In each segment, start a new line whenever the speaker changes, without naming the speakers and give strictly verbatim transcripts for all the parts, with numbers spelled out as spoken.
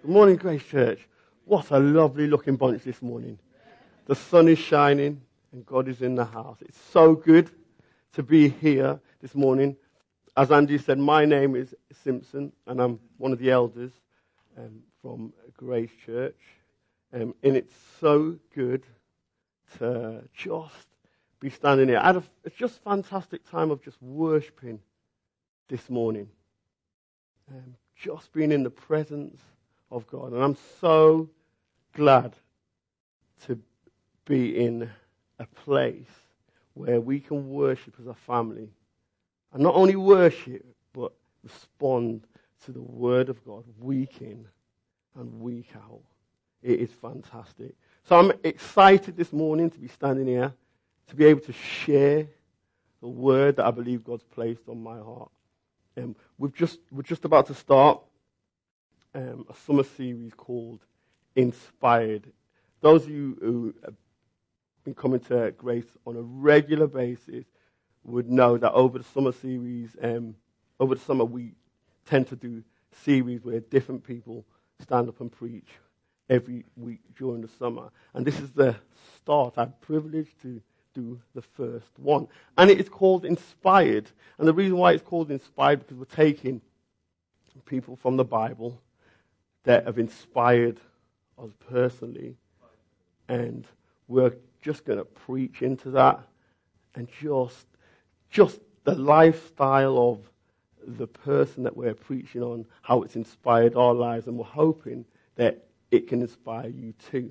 Good morning, Grace Church. What a lovely looking bunch this morning. The sun is shining and God is in the house. It's so good to be here this morning. As Andy said, my name is Simpson and I'm one of the elders um, from Grace Church. Um, and it's so good to just be standing here. I had a, it's just fantastic time of just worshipping this morning. Um, just being in the presence of God. And I'm so glad to be in a place where we can worship as a family. And not only worship, but respond to the Word of God week in and week out. It is fantastic. So I'm excited this morning to be standing here, to be able to share the Word that I believe God's placed on my heart. Um, we've just, we're just about to start um, a summer series called Inspired. Those of you who have been coming to Grace on a regular basis would know that over the summer series, um, over the summer we tend to do series where different people stand up and preach every week during the summer. And this is the start. I'm privileged to do the first one. And it is called Inspired. And the reason why it's called Inspired, because we're taking people from the Bible that have inspired us personally. And we're just going to preach into that. And just, just the lifestyle of the person that we're preaching on, how it's inspired our lives. And we're hoping that it can inspire you too.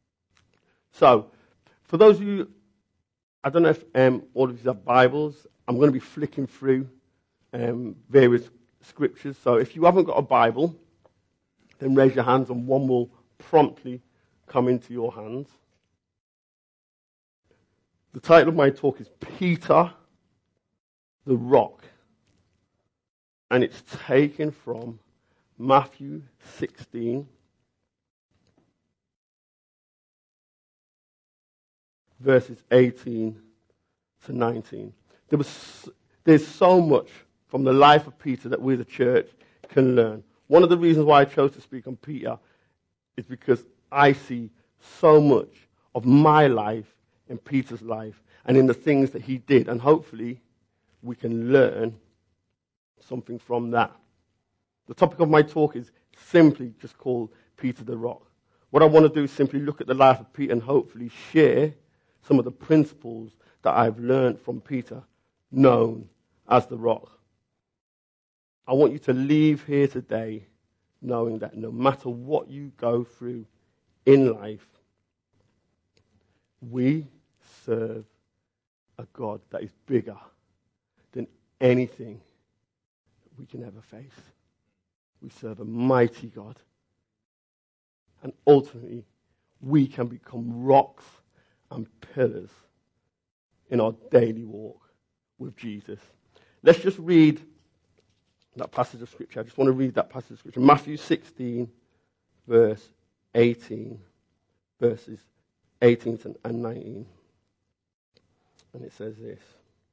So, for those of you, I don't know if um, all of you have Bibles. I'm going to be flicking through um, various scriptures. So if you haven't got a Bible, then raise your hands and one will promptly come into your hands. The title of my talk is Peter the Rock. And it's taken from Matthew sixteen. Verses eighteen to nineteen. There was, there's so much from the life of Peter that we, the church, can learn. One of the reasons why I chose to speak on Peter is because I see so much of my life in Peter's life and in the things that he did. And hopefully we can learn something from that. The topic of my talk is simply just called Peter the Rock. What I want to do is simply look at the life of Peter and hopefully share some of the principles that I've learned from Peter, known as the Rock. I want you to leave here today knowing that no matter what you go through in life, we serve a God that is bigger than anything we can ever face. We serve a mighty God. And ultimately, we can become rocks and pillars in our daily walk with Jesus. Let's just read that passage of Scripture. I just want to read that passage of Scripture. Matthew sixteen, verse eighteen, verses eighteen and nineteen. And it says this.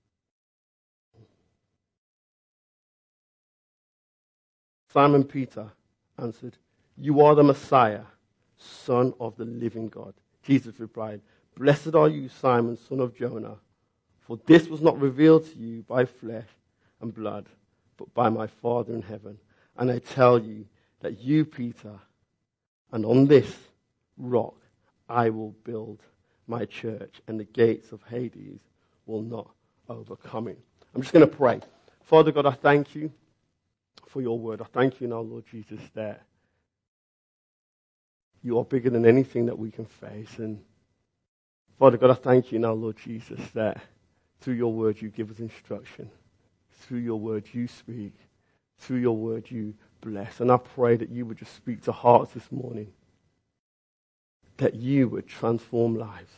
Simon Peter answered, "You are the Messiah, Son of the living God." Jesus replied, "Blessed are you, Simon, son of Jonah, for this was not revealed to you by flesh and blood, but by my Father in heaven. And I tell you that you, Peter, and on this rock I will build my church, and the gates of Hades will not overcome it." I'm just going to pray. Father God, I thank you for your word. I thank you now, Lord Jesus, that you are bigger than anything that we can face. And Father God, I thank you now, Lord Jesus, that through your word you give us instruction. Through your word you speak. Through your word you bless. And I pray that you would just speak to hearts this morning. That you would transform lives.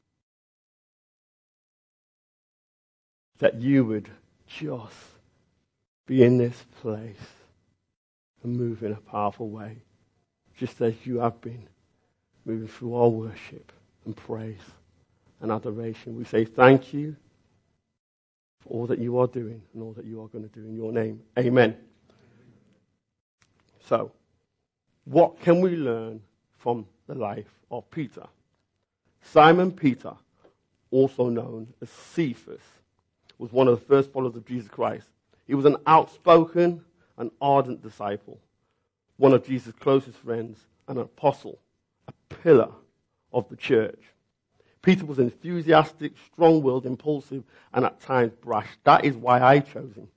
That you would just be in this place and move in a powerful way. Just as you have been moving through our worship and praise and adoration. We say thank you for all that you are doing and all that you are going to do in your name. Amen. So, What can we learn from the life of Peter? Simon Peter, also known as Cephas, was one of the first followers of Jesus Christ. He was an outspoken and ardent disciple, one of Jesus' closest friends, an apostle, a pillar of the church. Peter was enthusiastic, strong-willed, impulsive, and at times brash. That is why I chose him.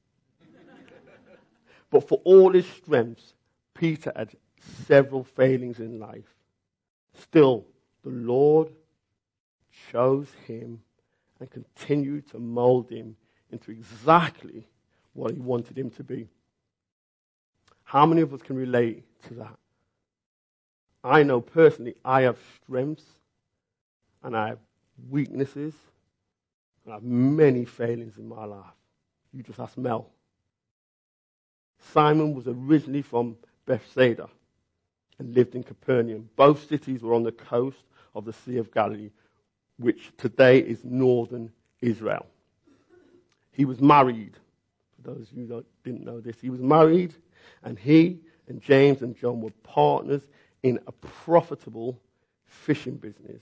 But for all his strengths, Peter had several failings in life. Still, the Lord chose him and continued to mold him into exactly what he wanted him to be. How many of us can relate to that? I know personally I have strengths and I have weaknesses and I have many failings in my life. You just ask Mel. Simon was originally from Bethsaida and lived in Capernaum. Both cities were on the coast of the Sea of Galilee, which today is northern Israel. He was married. For those of you that didn't know this, he was married, and he and James and John were partners in a profitable fishing business.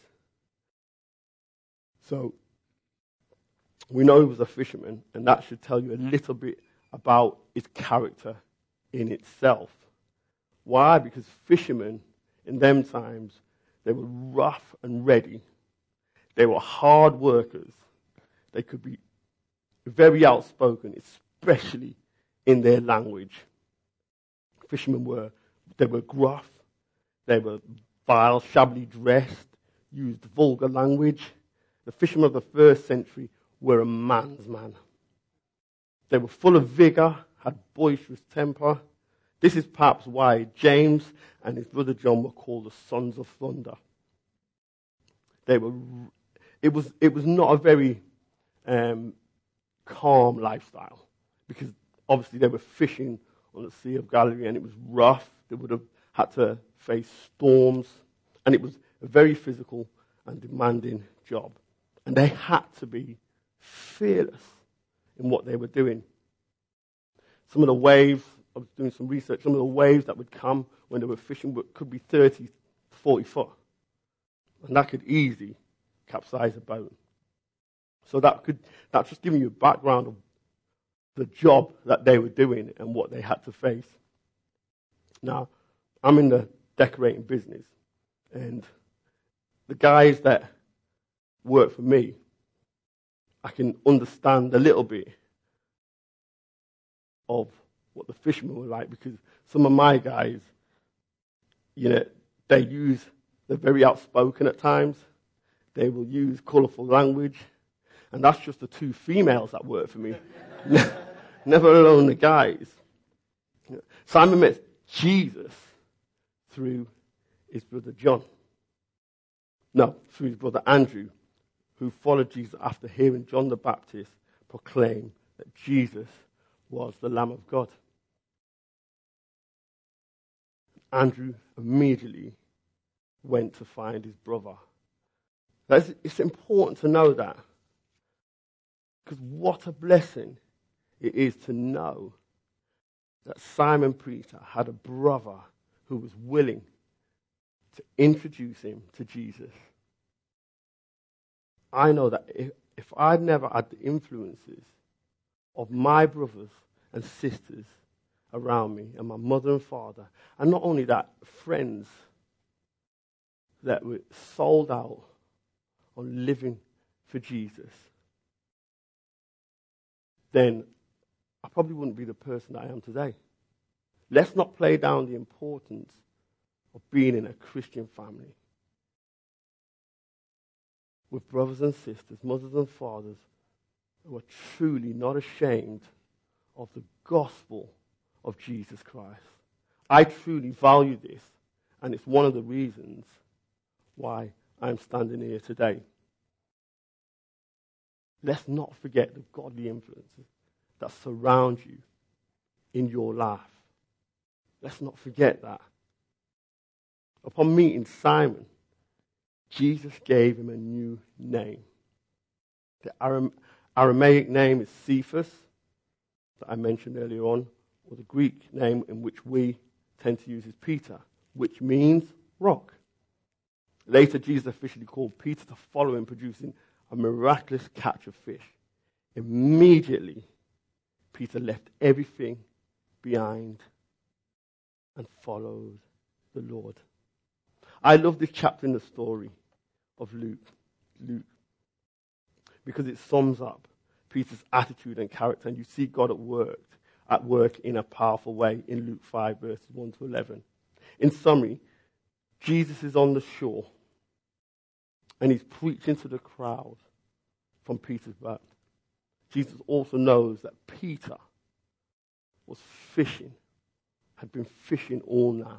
So we know he was a fisherman, and that should tell you a little bit about his character in itself. Why? Because fishermen in them times, they were rough and ready. They were hard workers. They could be very outspoken, especially in their language. Fishermen were, they were gruff. They were vile, shabbily dressed, used vulgar language. The fishermen of the first century were a man's man. They were full of vigor, had boisterous temper. This is perhaps why James and his brother John were called the sons of thunder. They were. It was. It was not a very um, calm lifestyle, because obviously they were fishing on the Sea of Galilee, and it was rough. They would have had to face storms, and it was a very physical and demanding job. And they had to be fearless in what they were doing. Some of the waves, I was doing some research, some of the waves that would come when they were fishing could be thirty, forty foot. And that could easily capsize a boat. So that could, that's just giving you a background of the job that they were doing and what they had to face. Now, I'm in the decorating business, and the guys that work for me, I can understand a little bit of what the fishermen were like, because some of my guys, you know, they use, they're very outspoken at times. They will use colourful language. And that's just the two females that work for me. Never alone the guys. Simon met Jesus through his brother John. No, through his brother Andrew, who followed Jesus after hearing John the Baptist proclaim that Jesus was the Lamb of God. Andrew immediately went to find his brother. That's, it's important to know that, because what a blessing it is to know that Simon Peter had a brother who was willing to introduce him to Jesus. I know that if, if I'd never had the influences of my brothers and sisters around me, and my mother and father, and not only that, friends that were sold out on living for Jesus, then I probably wouldn't be the person that I am today. Let's not play down the importance of being in a Christian family with brothers and sisters, mothers and fathers who are truly not ashamed of the gospel of Jesus Christ. I truly value this, and it's one of the reasons why I'm standing here today. Let's not forget the godly influences that surround you in your life. Let's not forget that. Upon meeting Simon, Jesus gave him a new name. The Aram- Aramaic name is Cephas, that I mentioned earlier on, or the Greek name in which we tend to use is Peter, which means rock. Later, Jesus officially called Peter to follow him, producing a miraculous catch of fish. Immediately, Peter left everything behind and followed the Lord. I love this chapter in the story of Luke, Luke, because it sums up Peter's attitude and character, and you see God at work, at work in a powerful way in Luke five, verses one to eleven. In summary, Jesus is on the shore, and he's preaching to the crowd from Peter's boat. Jesus also knows that Peter was fishing, had been fishing all night.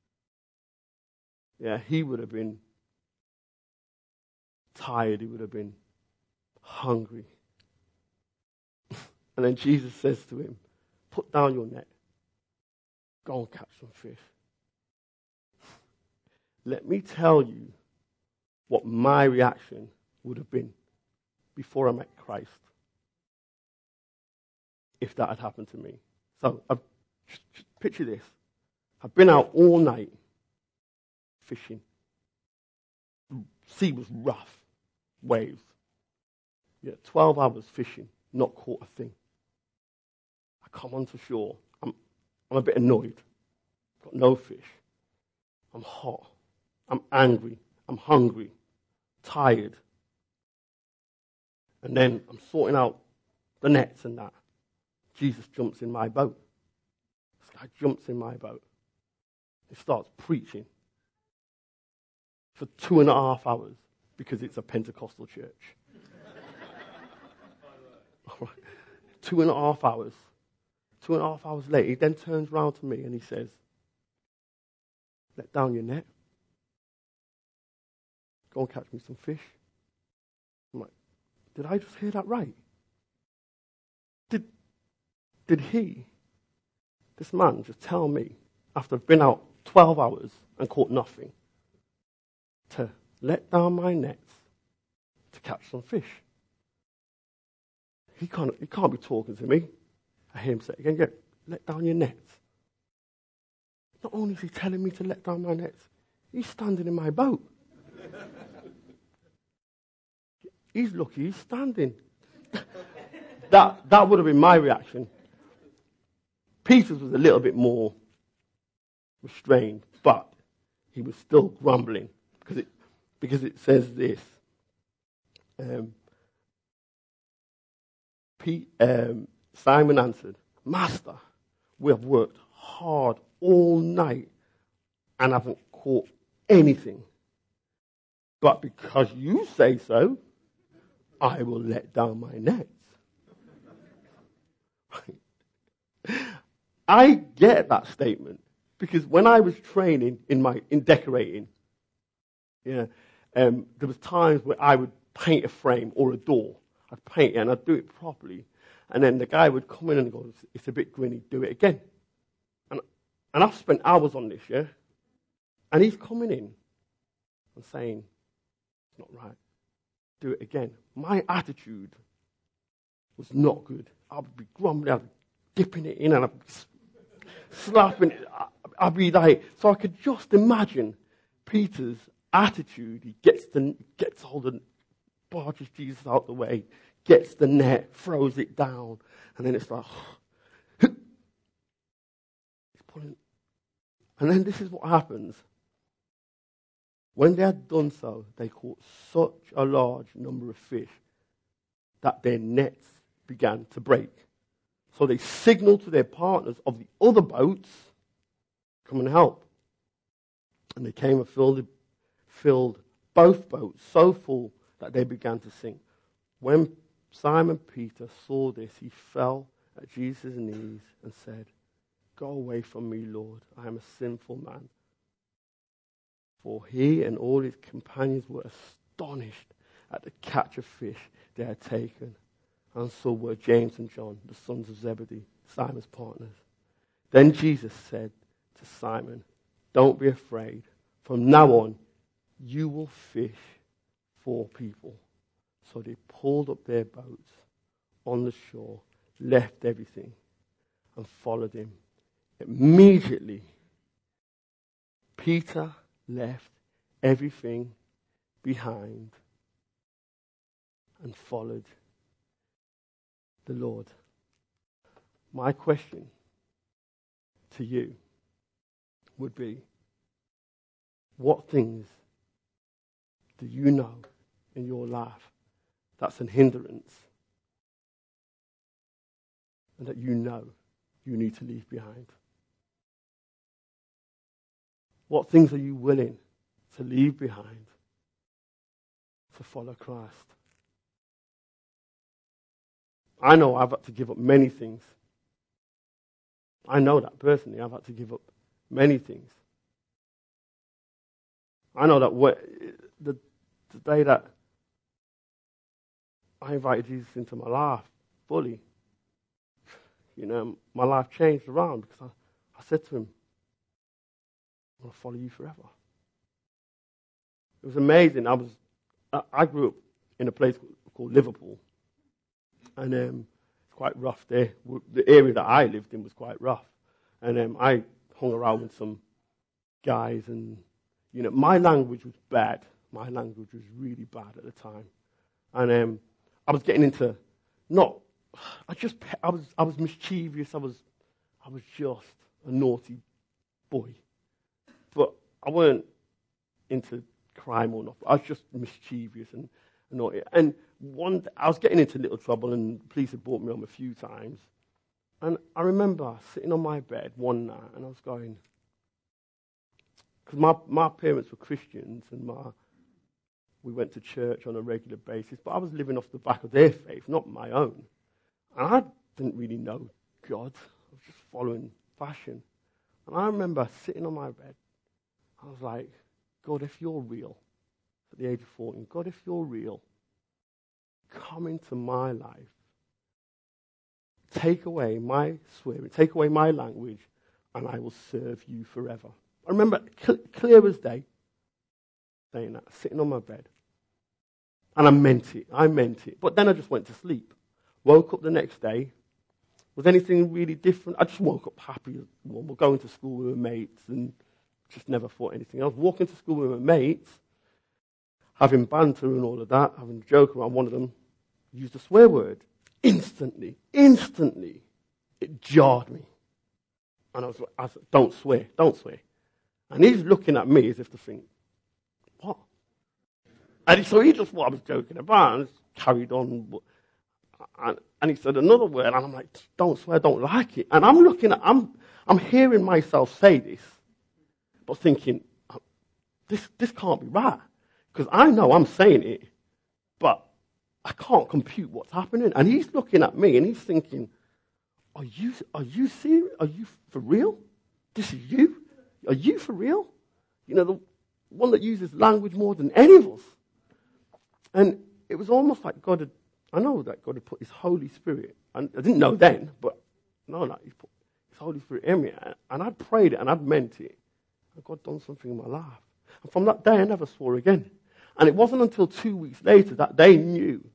Yeah, he would have been tired, he would have been hungry. And then Jesus says to him, put down your net, go and catch some fish. Let me tell you what my reaction would have been before I met Christ if that had happened to me. So I've, just, just picture this. I've been out all night fishing. The sea was rough, waves. Yeah, twelve hours fishing, not caught a thing. I come onto shore. I'm, I'm a bit annoyed. Got no fish. I'm hot. I'm angry. I'm hungry. Tired. And then I'm sorting out the nets and that. Jesus jumps in my boat. This guy jumps in my boat. He starts preaching for two and a half hours because it's a Pentecostal church. Two and a half hours. Two and a half hours later, he then turns around to me and he says, let down your net. Go and catch me some fish. I'm like, did I just hear that right? Did, did he, this man, just tell me, after I've been out twelve hours and caught nothing, to let down my nets to catch some fish? He can't, he can't be talking to me. I hear him say again, yeah, let down your nets. Not only is he telling me to let down my nets, he's standing in my boat. He's lucky he's standing. that, that would have been my reaction. Peter's was a little bit more restrained, but he was still grumbling because it, because it says this. Um, Pete, um, Simon answered, Master, we have worked hard all night and haven't caught anything. But because you say so, I will let down my nets. I get that statement because when I was training in my in decorating, yeah, um, there was times where I would paint a frame or a door. I'd paint it and I'd do it properly. And then the guy would come in and go, it's a bit grinny, do it again. And, and I've spent hours on this, yeah? And he's coming in and saying, it's not right, do it again. My attitude was not good. I would be grumbling, I'd be dipping it in and I'd be slapping it. I'd be like, so I could just imagine Peter's attitude. He gets the, gets hold of, barges Jesus out the way, gets the net, throws it down, and then it's like, he's pulling. And then this is what happens. When they had done so, they caught such a large number of fish that their nets began to break. So they signaled to their partners of the other boats, come and help. And they came and filled, filled both boats so full that they began to sink. When Simon Peter saw this, he fell at Jesus' knees and said, Go away from me, Lord, I am a sinful man. For he and all his companions were astonished at the catch of fish they had taken, and so were James and John, the sons of Zebedee, Simon's partners. Then Jesus said to Simon, Don't be afraid. From now on, you will fish for people. So they pulled up their boats on the shore, left everything, and followed him. Immediately, Peter left everything behind and followed the Lord. My question to you would be, what things do you know in your life that's an hindrance and that you know you need to leave behind? What things are you willing to leave behind to follow Christ? I know I've had to give up many things. I know that personally. I've had to give up many things. I know that what, the, the day that I invited Jesus into my life fully, you know, my life changed around because I, I said to him, I want to follow you forever. It was amazing. I was, I, I grew up in a place called Liverpool, and um, it's quite rough there. The area that I lived in was quite rough, and um, I hung around with some guys, and you know, my language was bad. My language was really bad at the time, and um, I was getting into not. I just I was I was mischievous. I was I was just a naughty boy, but I weren't into crime or not. I was just mischievous and, and naughty. And one, I was getting into little trouble, and the police had brought me home a few times. And I remember sitting on my bed one night, and I was going, because my my parents were Christians, and my we went to church on a regular basis, but I was living off the back of their faith, not my own. And I didn't really know God. I was just following fashion. And I remember sitting on my bed. I was like, God, if you're real, at the age of fourteen, God, if you're real, come into my life. Take away my swearing, take away my language, and I will serve you forever. I remember cl- clear as day saying that, sitting on my bed. And I meant it. I meant it. But then I just went to sleep. Woke up the next day. Was anything really different? I just woke up happy as normal, going to school with my mates, and just never thought anything else. Walking to school with my mates, having banter and all of that, having a joke around. One of them used a swear word. Instantly, instantly, it jarred me. And I was like, I said, don't swear, don't swear. And he's looking at me as if to think, what? And so he just thought I was joking about and just carried on. And, and he said another word, and I'm like, don't swear, I don't like it. And I'm looking at, I'm, I'm hearing myself say this, but thinking, this, this can't be right. Because I know I'm saying it, but I can't compute what's happening. And he's looking at me, and he's thinking, are you, are you serious? Are you for real? This is you? Are you for real? You know, the one that uses language more than any of us. And it was almost like God had, I know that God had put his Holy Spirit, and I didn't know then, but no, no, he put his Holy Spirit in me. And I'd prayed it, and I'd meant it. And God done something in my life. And from that day, I never swore again. And it wasn't until two weeks later that they knew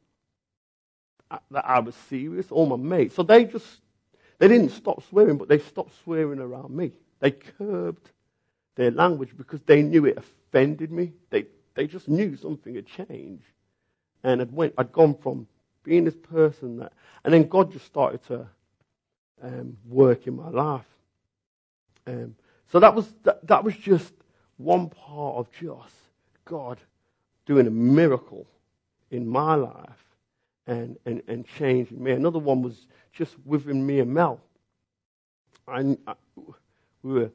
that I was serious, all my mates. So they just, they didn't stop swearing, but they stopped swearing around me. They curbed their language because they knew it offended me. They they just knew something had changed. And I'd, went, I'd gone from being this person that, and then God just started to um, work in my life. Um, so that was that, that was just one part of just God doing a miracle in my life and, and, and changing me. Another one was just within me and Mel. I, I, we were,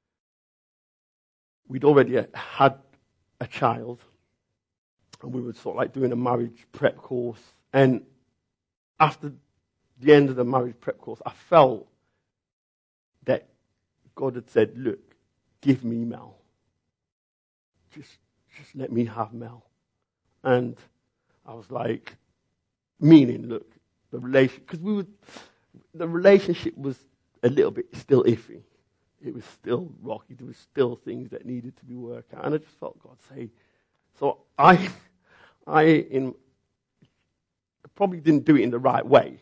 we'd already had a child, and we were sort of like doing a marriage prep course. And after the end of the marriage prep course, I felt that God had said, look, give me Mel. Just, just let me have Mel. And I was like, meaning, look, the relation, because we were, the relationship was a little bit still iffy. It was still rocky. There was still things that needed to be worked out. And I just felt God say, so I, I in, probably didn't do it in the right way.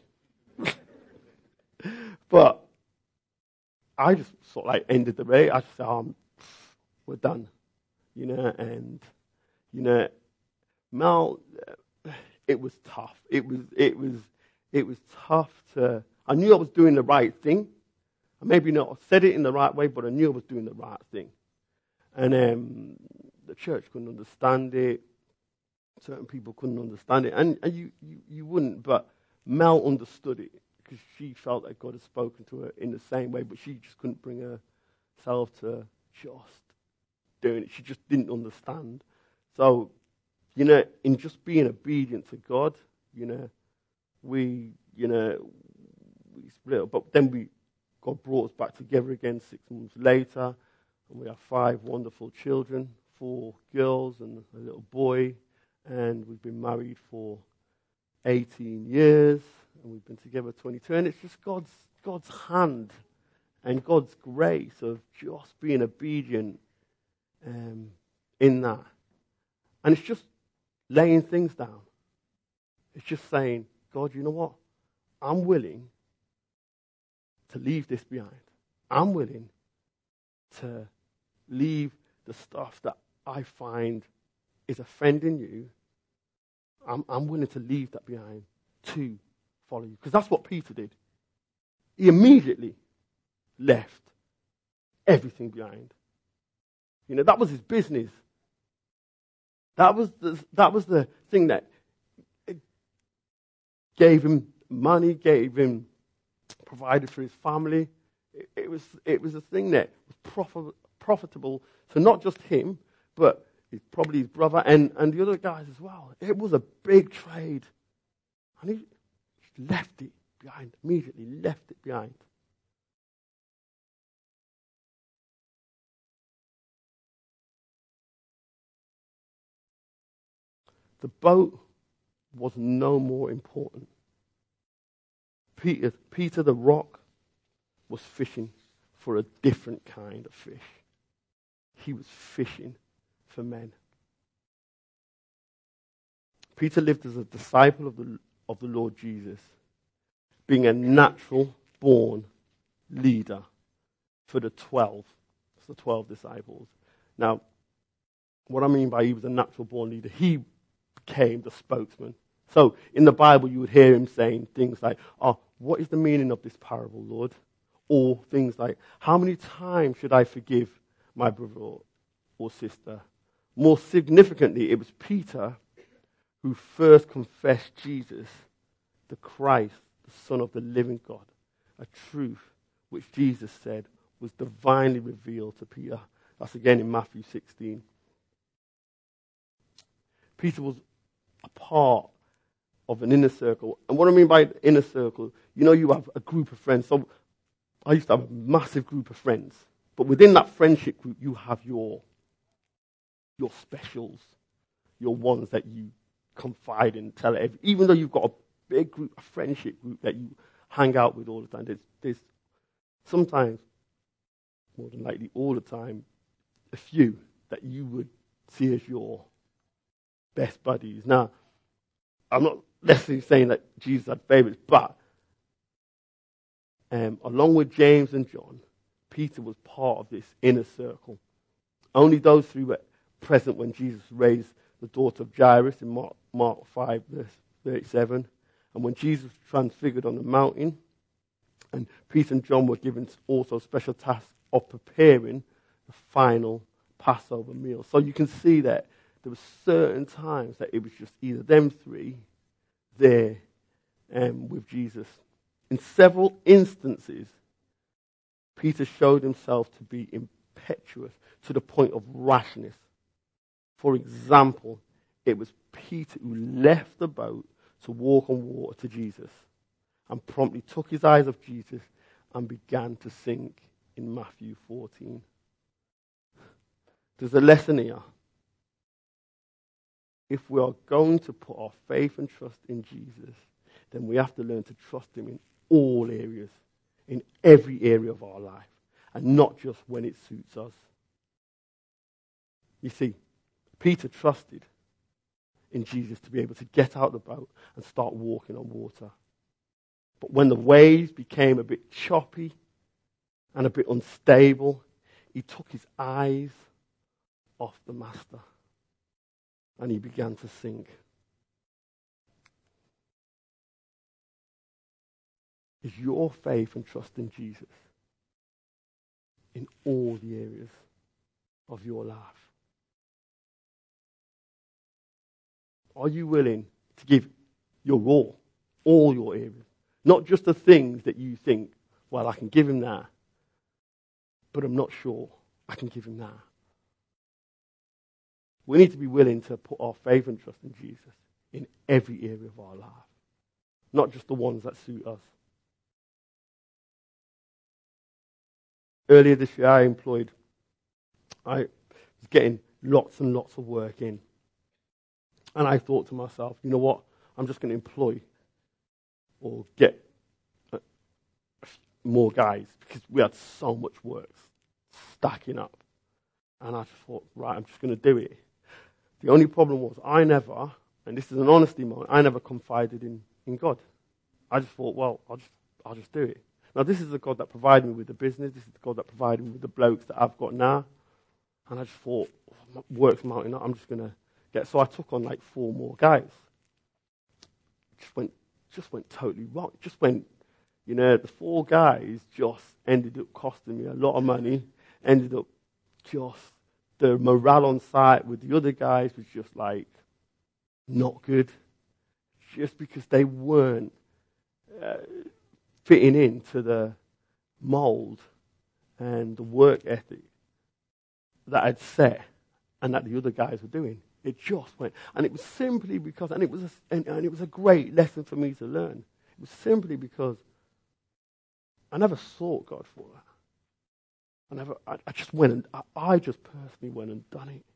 But I just sort of like ended the race. I just said, um, we're done. You know, and, you know, Mel, it was tough. It was, it was, it was tough to, I knew I was doing the right thing. I maybe not said it in the right way, but I knew I was doing the right thing. And um, the church couldn't understand it. Certain people couldn't understand it. And, and you, you, you wouldn't, but Mel understood it because she felt that God had spoken to her in the same way, but she just couldn't bring herself to just doing it. She just didn't understand. So, you know, in just being obedient to God, you know, we, you know, we split up. But then we, God brought us back together again six months later, and we have five wonderful children, four girls and a little boy, and we've been married for eighteen years, and we've been together twenty-two, and it's just God's God's hand and God's grace of just being obedient um, in that. And it's just laying things down. It's just saying, God, you know what? I'm willing to leave this behind. I'm willing to leave the stuff that I find is offending you. I'm, I'm willing to leave that behind to follow you. Because that's what Peter did. He immediately left everything behind. You know, that was his business. That was the, that was the thing that gave him money, gave him, provided for his family. It, it was it was a thing that was profit, profitable to not just him, but his, probably his brother and, and the other guys as well. It was a big trade. And he just left it behind, immediately left it behind. The boat was no more important. Peter, Peter the rock was fishing for a different kind of fish. He was fishing for men. Peter lived as a disciple of the, of the Lord Jesus, being a natural born leader for the twelve, the twelve disciples. Now, what I mean by he was a natural born leader, he became the spokesman. So in the Bible, you would hear him saying things like, oh, what is the meaning of this parable, Lord? Or things like, how many times should I forgive my brother or, or sister? More significantly, it was Peter who first confessed Jesus, the Christ, the Son of the living God, a truth which Jesus said was divinely revealed to Peter. That's again in Matthew sixteen. Peter was a part of an inner circle. And what I mean by inner circle, you know, you have a group of friends. So I used to have a massive group of friends. But within that friendship group, you have your, your specials, your ones that you confide in, tell every, even though you've got a big group, a friendship group that you hang out with all the time. There's, there's sometimes, more than likely all the time, a few that you would see as your best buddies. Now, I'm not necessarily saying that Jesus had favorites, but um, along with James and John, Peter was part of this inner circle. Only those three were present when Jesus raised the daughter of Jairus in Mark, Mark five, verse thirty-seven. And when Jesus was transfigured on the mountain, and Peter and John were given also special tasks of preparing the final Passover meal. So you can see that there were certain times that it was just either them three there um, with Jesus. In several instances, Peter showed himself to be impetuous to the point of rashness. For example, it was Peter who left the boat to walk on water to Jesus and promptly took his eyes off Jesus and began to sink in Matthew fourteen. There's a lesson here. If we are going to put our faith and trust in Jesus, then we have to learn to trust him in all areas, in every area of our life, and not just when it suits us. You see, Peter trusted in Jesus to be able to get out of the boat and start walking on water. But when the waves became a bit choppy and a bit unstable, he took his eyes off the master. And he began to sing. Is your faith and trust in Jesus in all the areas of your life? Are you willing to give your all, all your areas? Not just the things that you think, well, I can give him that, but I'm not sure I can give him that. We need to be willing to put our faith and trust in Jesus in every area of our life, not just the ones that suit us. Earlier this year, I employed, I was getting lots and lots of work in. And I thought to myself, you know what, I'm just going to employ or get uh, more guys because we had so much work stacking up. And I thought, right, I'm just going to do it. The only problem was I never, and this is an honesty moment, I never confided in, in God. I just thought, well, I'll just, I'll just do it. Now, this is the God that provided me with the business. This is the God that provided me with the blokes that I've got now. And I just thought, oh, work's mounting up. I'm just going to get... So I took on like four more guys. Just went, just went totally wrong. Just went, you know, the four guys just ended up costing me a lot of money. Ended up just... The morale on site with the other guys was just like not good. Just because they weren't... Uh, fitting into the mold and the work ethic that I'd set and that the other guys were doing. It just went. And it was simply because, and it was a, and, and it was a great lesson for me to learn. It was simply because I never sought God for that. I never, I, I just went and, I, I just personally went and done it.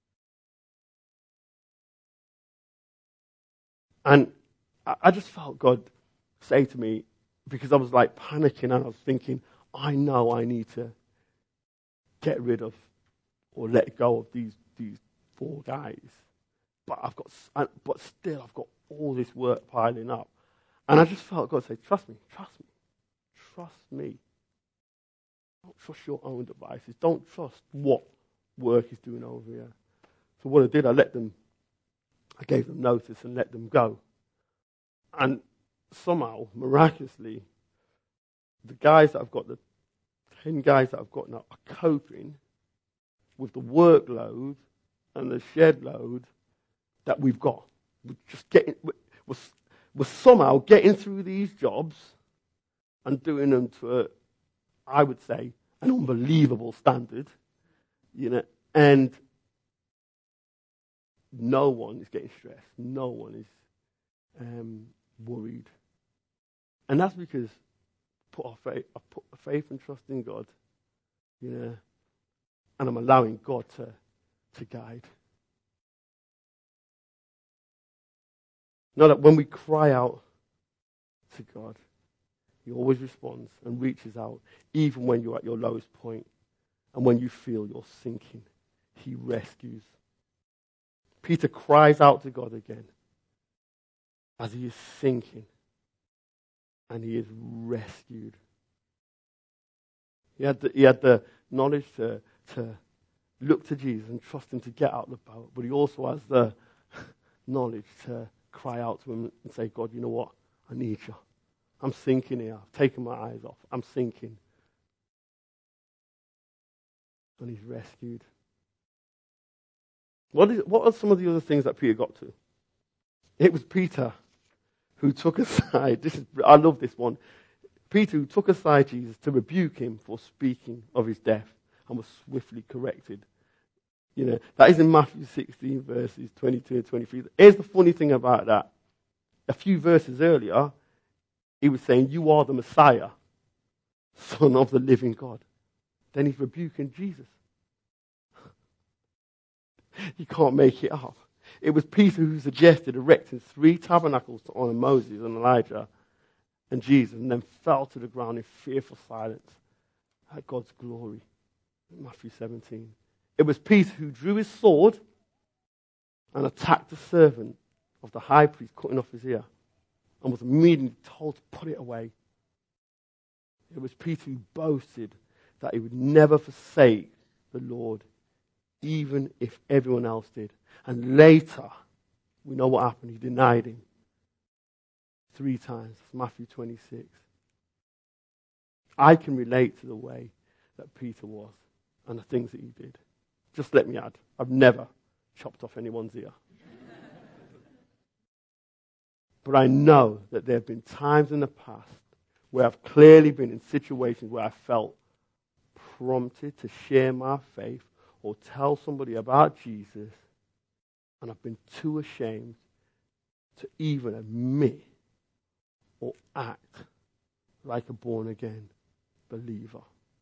And I, I just felt God say to me, because I was like panicking and I was thinking, I know I need to get rid of or let go of these these four guys. But I've got, but still I've got all this work piling up. And I just felt God say, trust me, trust me, trust me. Don't trust your own devices. Don't trust what work is doing over here. So what I did, I let them, I gave them notice and let them go. And somehow, miraculously, the guys that I've got, the ten guys that I've got now, are coping with the workload and the shed load that we've got. We're just getting, we're, we're somehow getting through these jobs and doing them to, a, I would say, an unbelievable standard, you know, and no one is getting stressed. No one is um, worried. And that's because put our faith, I put faith and trust in God, you know, and I'm allowing God to, to guide. Know that when we cry out to God, He always responds and reaches out, even when you're at your lowest point and when you feel you're sinking. He rescues. Peter cries out to God again as he is sinking, and he is rescued. He had the, he had the knowledge to, to look to Jesus and trust him to get out of the boat, but he also has the knowledge to cry out to him and say, God, you know what? I need you. I'm sinking here. I've taken my eyes off. I'm sinking. And he's rescued. What, is, what are some of the other things that Peter got to? It was Peter who took aside, this is, I love this one, Peter who took aside Jesus to rebuke him for speaking of his death and was swiftly corrected. You know, that is in Matthew sixteen, verses twenty-two and twenty-three. Here's the funny thing about that. A few verses earlier, he was saying, you are the Messiah, Son of the living God. Then he's rebuking Jesus. You can't make it up. It was Peter who suggested erecting three tabernacles to honor Moses and Elijah and Jesus, and then fell to the ground in fearful silence at God's glory. Matthew seventeen. It was Peter who drew his sword and attacked the servant of the high priest, cutting off his ear, and was immediately told to put it away. It was Peter who boasted that he would never forsake the Lord even if everyone else did. And later, we know what happened. He denied him three times. It's Matthew twenty-six. I can relate to the way that Peter was and the things that he did. Just let me add, I've never chopped off anyone's ear. But I know that there have been times in the past where I've clearly been in situations where I felt prompted to share my faith or tell somebody about Jesus, and I've been too ashamed to even admit or act like a born-again believer.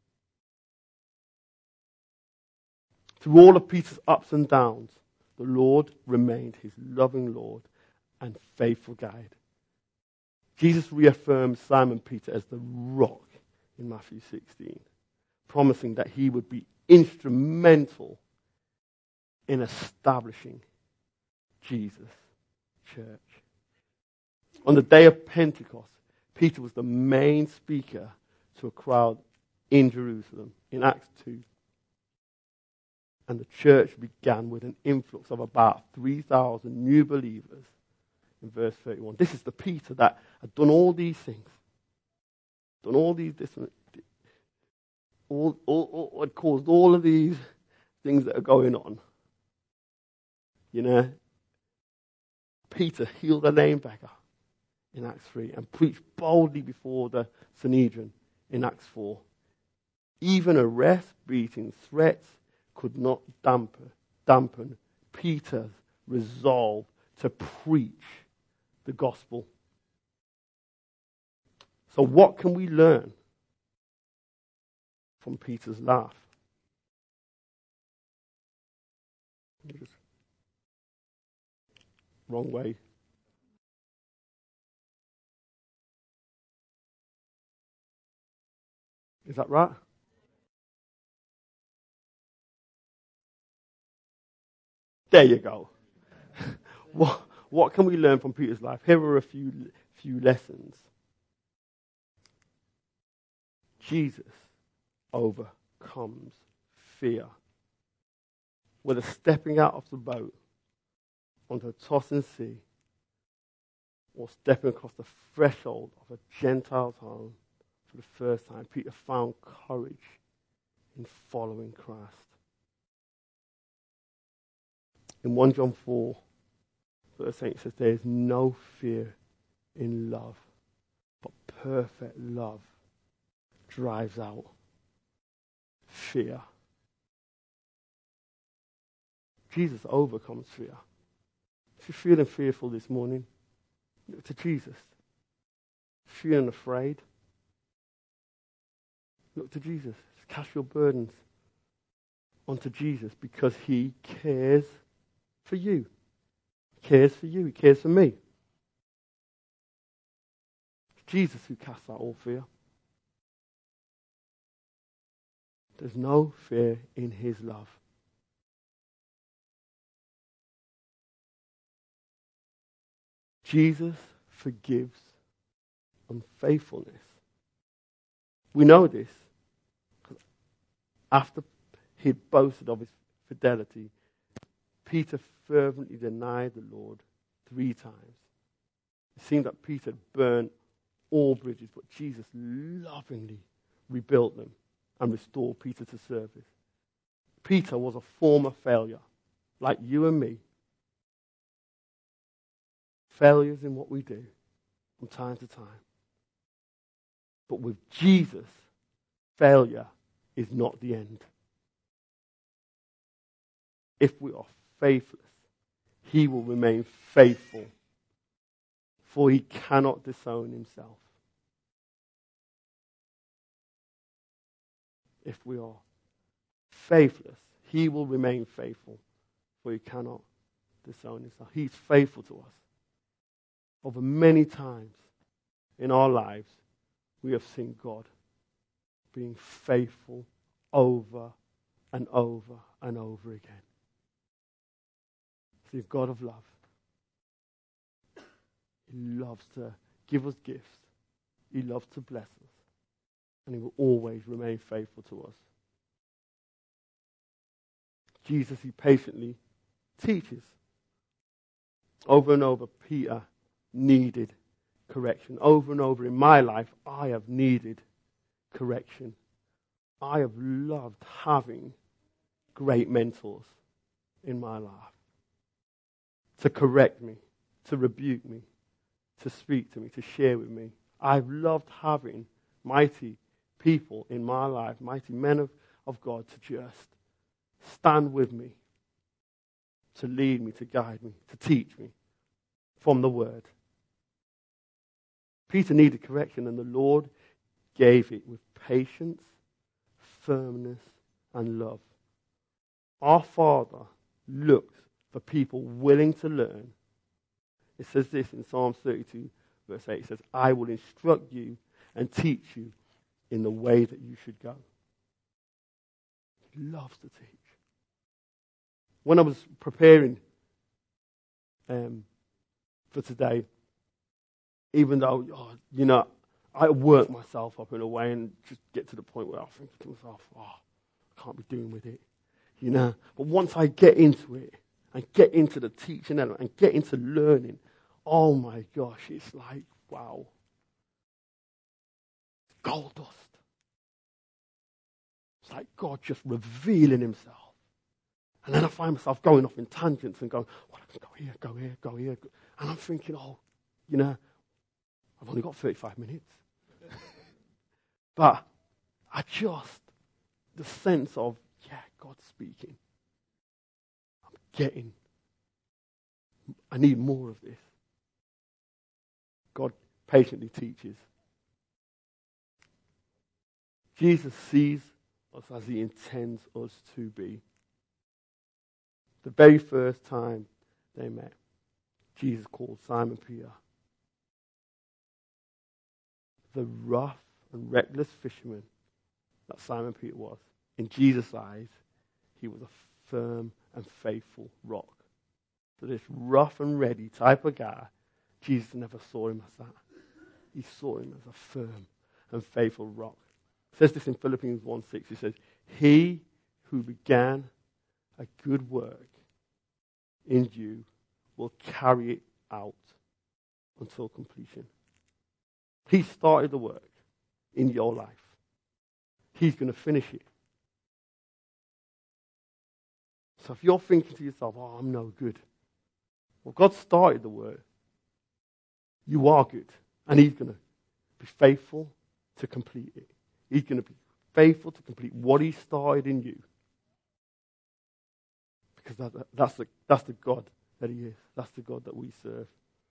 Through all of Peter's ups and downs, the Lord remained his loving Lord and faithful guide. Jesus reaffirmed Simon Peter as the rock in Matthew sixteen, promising that he would be instrumental in establishing Jesus' church. On the day of Pentecost, Peter was the main speaker to a crowd in Jerusalem in Acts two. And the church began with an influx of about three thousand new believers in verse thirty-one. This is the Peter that had done all these things. Done all these different, all, all, all, had caused all of these things that are going on. You know, Peter healed a lame beggar in Acts three and preached boldly before the Sanhedrin in Acts four. Even arrest, beatings, threats could not dampen, dampen Peter's resolve to preach the gospel. So what can we learn from Peter's life? Wrong way. Is that right? There you go. what, what can we learn from Peter's life? Here are a few, few lessons. Jesus overcomes fear. Whether stepping out of the boat onto a tossing sea or stepping across the threshold of a Gentile's home for the first time, Peter found courage in following Christ. In First John four, verse eight says, there is no fear in love, but perfect love drives out fear. Jesus overcomes fear. If you're feeling fearful this morning, look to Jesus. If you're feeling afraid, look to Jesus. Cast your burdens onto Jesus because he cares for you. He cares for you. He cares for me. It's Jesus who casts out all fear. There's no fear in his love. Jesus forgives unfaithfulness. We know this because after he'd boasted of his fidelity, Peter fervently denied the Lord three times. It seemed that Peter had burned all bridges, but Jesus lovingly rebuilt them and restored Peter to service. Peter was a former failure, like you and me. Failures in what we do from time to time. But with Jesus, failure is not the end. If we are faithless, he will remain faithful, for he cannot disown himself. If we are faithless, he will remain faithful, for he cannot disown himself. He's faithful to us. Over many times in our lives, we have seen God being faithful over and over and over again. He's a God of love. He loves to give us gifts. He loves to bless us. And he will always remain faithful to us. Jesus, he patiently teaches. Over and over, Peter needed correction. Over and over in my life, I have needed correction. I have loved having great mentors in my life to correct me, to rebuke me, to speak to me, to share with me. I've loved having mighty people in my life, mighty men of, of God, to just stand with me, to lead me, to guide me, to teach me from the Word. Peter needed correction, and the Lord gave it with patience, firmness, and love. Our Father looks for people willing to learn. It says this in Psalm thirty-two, verse eight. It says, I will instruct you and teach you in the way that you should go. He loves to teach. When I was preparing um, for today, even though, oh, you know, I work myself up in a way and just get to the point where I think to myself, oh, I can't be doing with it, you know. But once I get into it and get into the teaching element and get into learning, oh my gosh, it's like, wow. Gold dust. It's like God just revealing himself. And then I find myself going off in tangents and going, well, I can go here, go here, go here. And I'm thinking, oh, you know, I've only got thirty-five minutes. But I just, the sense of, yeah, God's speaking. I'm getting, I need more of this. God patiently teaches. Jesus sees us as he intends us to be. The very first time they met, Jesus called Simon Peter the rough and reckless fisherman that Simon Peter was. In Jesus' eyes, he was a firm and faithful rock. So this rough and ready type of guy, Jesus never saw him as that. He saw him as a firm and faithful rock. It says this in Philippians one six. It says, he who began a good work in you will carry it out until completion. He started the work in your life. He's going to finish it. So if you're thinking to yourself, oh, I'm no good. Well, God started the work. You are good. And he's going to be faithful to complete it. He's going to be faithful to complete what he started in you. Because that, that, that's, the, that's the God that he is. That's the God that we serve.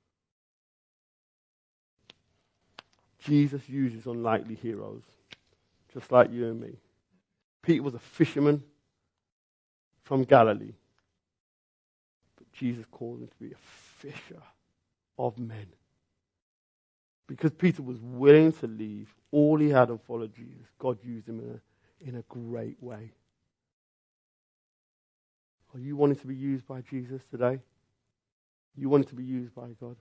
Jesus uses unlikely heroes, just like you and me. Peter was a fisherman from Galilee. But Jesus called him to be a fisher of men. Because Peter was willing to leave all he had and follow Jesus, God used him in a, in a great way. Are you wanting to be used by Jesus today? You wanting to be used by God?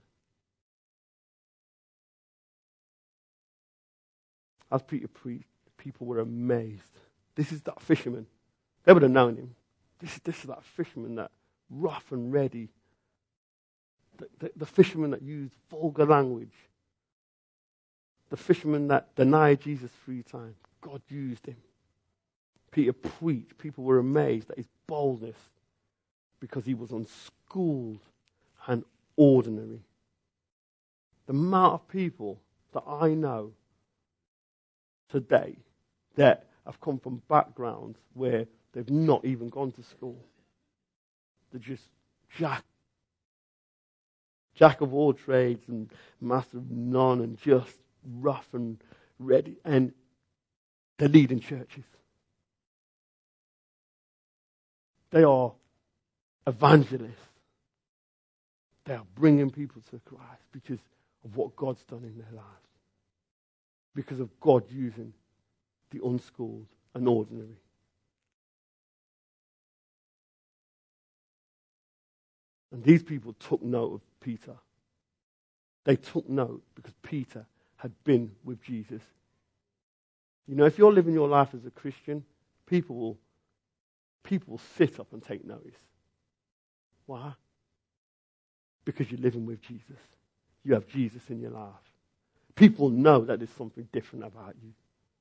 As Peter preached, people were amazed. This is that fisherman. They would have known him. This, this is that fisherman, that rough and ready. The, the, the fisherman that used vulgar language. The fisherman that denied Jesus three times. God used him. Peter preached. People were amazed at his boldness because he was unschooled and ordinary. The amount of people that I know today that have come from backgrounds where they've not even gone to school. They're just jack, jack of all trades and master of none and just rough and ready. And they're leading churches. They are evangelists. They are bringing people to Christ because of what God's done in their lives. Because of God using the unschooled and ordinary. And these people took note of Peter. They took note because Peter had been with Jesus. You know, if you're living your life as a Christian, people will people sit up and take notice. Why? Because you're living with Jesus. You have Jesus in your life. People know that there's something different about you.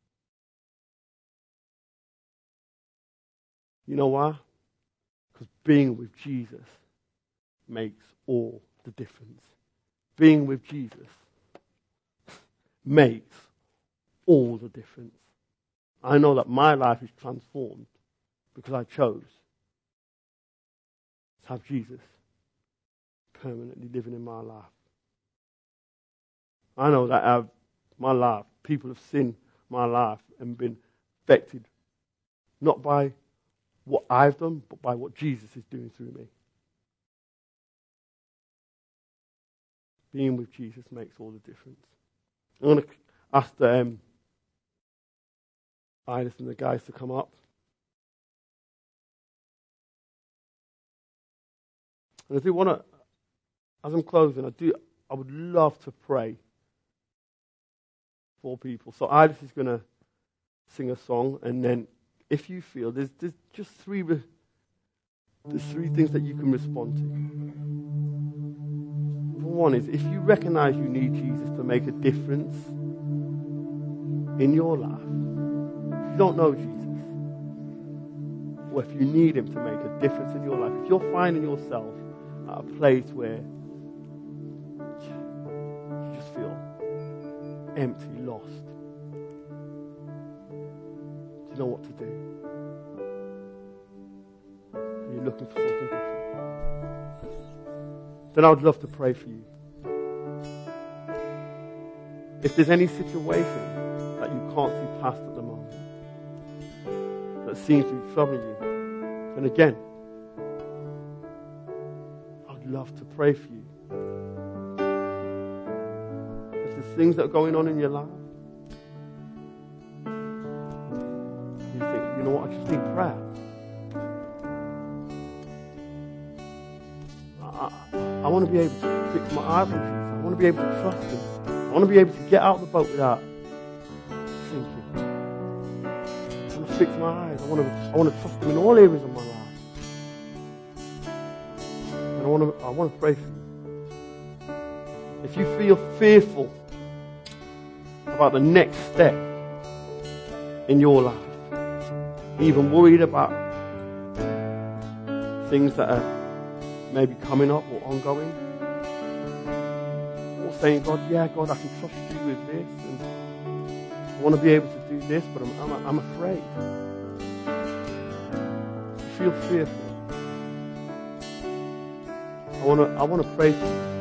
You know why? Because being with Jesus makes all the difference. Being with Jesus makes all the difference. I know that my life is transformed because I chose to have Jesus permanently living in my life. I know that I've, my life, people have seen my life and been affected not by what I've done, but by what Jesus is doing through me. Being with Jesus makes all the difference. I'm going to ask the um, Iris and the guys to come up. And I do want to, as I'm closing, I do, I would love to pray for people. So Iris is going to sing a song, and then if you feel there's, there's just three, there's three things that you can respond to. One is, if you recognize you need Jesus to make a difference in your life, if you don't know Jesus, or if you need him to make a difference in your life, if you're finding yourself at a place where you just feel empty, lost, do you know what to do? You're looking for something different. Then I would love to pray for you. If there's any situation that you can't see past at the moment, that seems to be troubling you, then again, I'd love to pray for you. If there's things that are going on in your life, you think, you know what, I just need prayer. I want to be able to fix my eyes on Jesus. I want to be able to trust him. I want to be able to get out of the boat without sinking. I want to fix my eyes. I want to, I want to trust him in all areas of my life. And I want to, I want to pray for you. If you feel fearful about the next step in your life, even worried about things that are maybe coming up or ongoing, or saying, God, yeah, God, I can trust you with this, and I want to be able to do this, but I'm, I'm, I'm afraid. I feel fearful. I want to, I want to pray for you.